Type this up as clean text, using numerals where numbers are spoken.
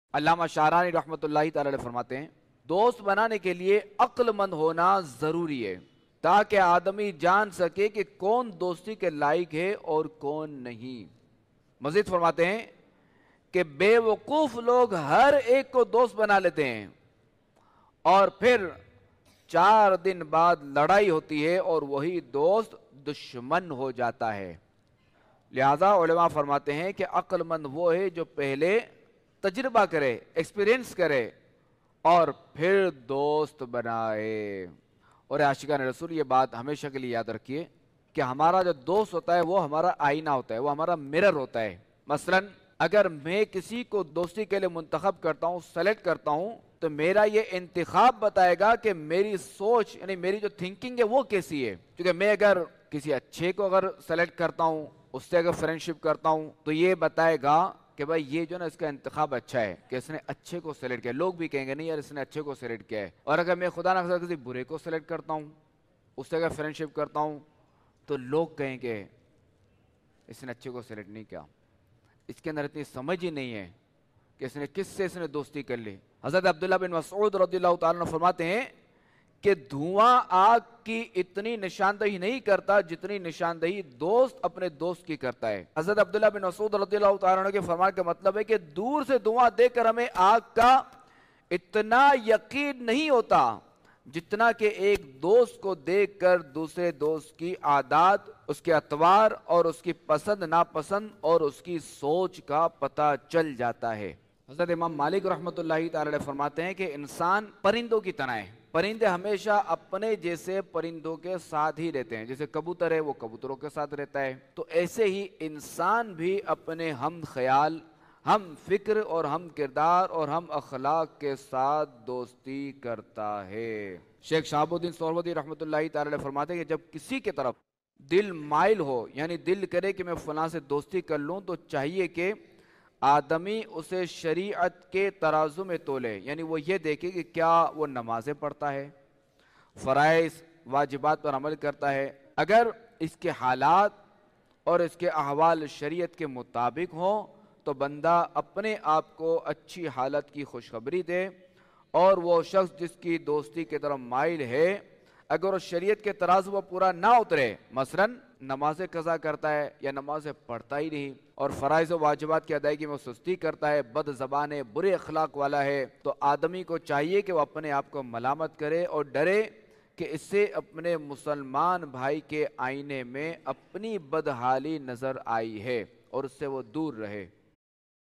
علامہ شعرانی رحمۃ اللہ تعالی علیہ فرماتے ہیں دوست بنانے کے لیے عقل مند ہونا ضروری ہے تاکہ آدمی جان سکے کہ کون دوستی کے لائق ہے اور کون نہیں۔ مزید فرماتے ہیں کہ بے وقوف لوگ ہر ایک کو دوست بنا لیتے ہیں اور پھر 4 دن بعد لڑائی ہوتی ہے اور وہی دوست دشمن ہو جاتا ہے۔ لہذا علماء فرماتے ہیں کہ عقل مند وہ ہے جو پہلے تجربہ کرے، ایکسپیرینس کرے اور پھر دوست بنائے۔ اور عاشقان رسول یہ بات ہمیشہ کے لیے یاد رکھیے کہ ہمارا جو دوست ہوتا ہے وہ ہمارا آئینہ ہوتا ہے، وہ ہمارا مرر ہوتا ہے۔ مثلا اگر میں کسی کو دوستی کے لیے منتخب کرتا ہوں، سلیکٹ کرتا ہوں، تو میرا یہ انتخاب بتائے گا کہ میری سوچ یعنی میری جو تھنکنگ ہے وہ کیسی ہے۔ کیونکہ میں اگر کسی اچھے کو اگر سلیکٹ کرتا ہوں، اس سے اگر فرینڈشپ کرتا ہوں، تو یہ بتائے گا کہ بھائی یہ جو نا اس کا انتخاب اچھا ہے کہ اس نے اچھے کو سلیکٹ کیا۔ لوگ بھی کہیں گے نہیں یار اس نے اچھے کو سلیکٹ کیا ہے۔ اور اگر میں خدا نہ خواستہ کسی برے کو سلیکٹ کرتا ہوں، اس سے اگر فرینڈشپ کرتا ہوں، تو لوگ کہیں گے اس نے اچھے کو سلیکٹ نہیں کیا، اس کے اندر اتنی سمجھ ہی نہیں ہے کہ اس نے کس سے اس نے دوستی کر لی۔ حضرت عبداللہ بن مسعود رضی اللہ تعالیٰ عنہ فرماتے ہیں کہ دھواں آگ کی اتنی نشاندہی نہیں کرتا جتنی نشاندہی دوست اپنے دوست کی کرتا ہے۔ حضرت عبداللہ بن مسعود رضی اللہ تعالیٰ عنہ کے فرمان کا مطلب ہے کہ دور سے دھواں دیکھ کر ہمیں آگ کا اتنا یقین نہیں ہوتا جتنا کہ ایک دوست کو دیکھ کر دوسرے دوست کی عادات، اس کے اطوار اور اس کی پسند ناپسند اور اس کی سوچ کا پتہ چل جاتا ہے۔ حضرت امام مالک رحمۃ اللہ تعالی علیہ فرماتے ہیں کہ انسان پرندوں کی طرح ہے۔ پرندے ہمیشہ اپنے جیسے پرندوں کے ساتھ ہی رہتے ہیں، جیسے کبوتر ہے وہ کبوتروں کے ساتھ رہتا ہے، تو ایسے ہی انسان بھی اپنے ہم خیال، ہم فکر اور ہم کردار اور ہم اخلاق کے ساتھ دوستی کرتا ہے۔ شیخ شہاب الدین سہروردی رحمۃ اللہ تعالی علیہ فرماتے ہیں کہ جب کسی کی طرف دل مائل ہو، یعنی دل کرے کہ میں فلاں سے دوستی کر لوں، تو چاہیے کہ آدمی اسے شریعت کے ترازو میں تولے، یعنی وہ یہ دیکھے کہ کیا وہ نمازیں پڑھتا ہے، فرائض واجبات پر عمل کرتا ہے۔ اگر اس کے حالات اور اس کے احوال شریعت کے مطابق ہوں تو بندہ اپنے آپ کو اچھی حالت کی خوشخبری دے، اور وہ شخص جس کی دوستی کی طرف مائل ہے اگر اس شریعت کے ترازو وہ پورا نہ اترے، مثلا نمازیں قضا کرتا ہے یا نمازیں پڑھتا ہی نہیں اور فرائض و واجبات کی ادائیگی میں سستی کرتا ہے، بد زبان ہے، برے اخلاق والا ہے، تو آدمی کو چاہیے کہ وہ اپنے آپ کو ملامت کرے اور ڈرے کہ اس سے اپنے مسلمان بھائی کے آئینے میں اپنی بدحالی نظر آئی ہے اور اس سے وہ دور رہے۔